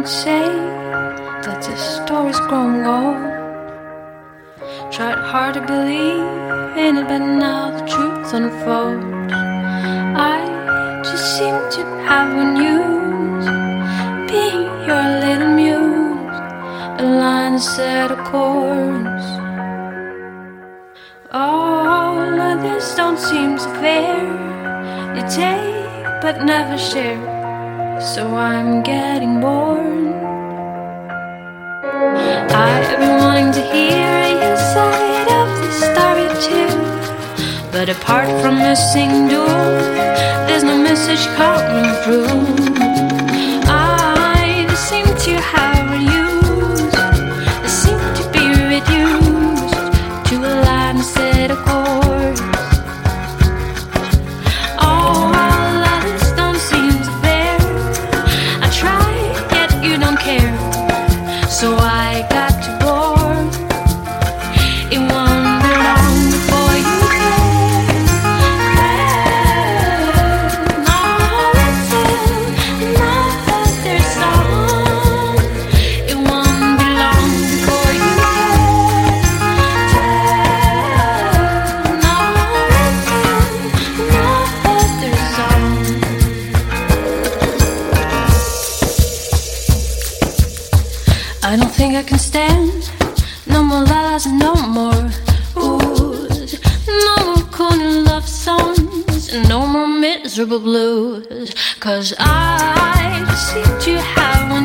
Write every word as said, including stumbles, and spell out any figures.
say that this story's growing old. Tried hard to believe in it, but now the truth unfolds. I just seem to have a news, being your little muse, a line to set a course. All of this don't seem so fair. You take but never share, so I'm getting bored. I've been wanting to hear your side of the story too, but apart from missing door, there's no message coming through. I seem to have used, I seem to be reduced to a line to set a course. All of this don't seem so fair. I try, yet you don't care, so I got to board. It won't be long before you care. No, listen, another song. It won't be long before you care. No, listen, another song. I don't think I can stand no more lies and no more oohs, no more corny love songs, and no more miserable blues. Cause I just seem to have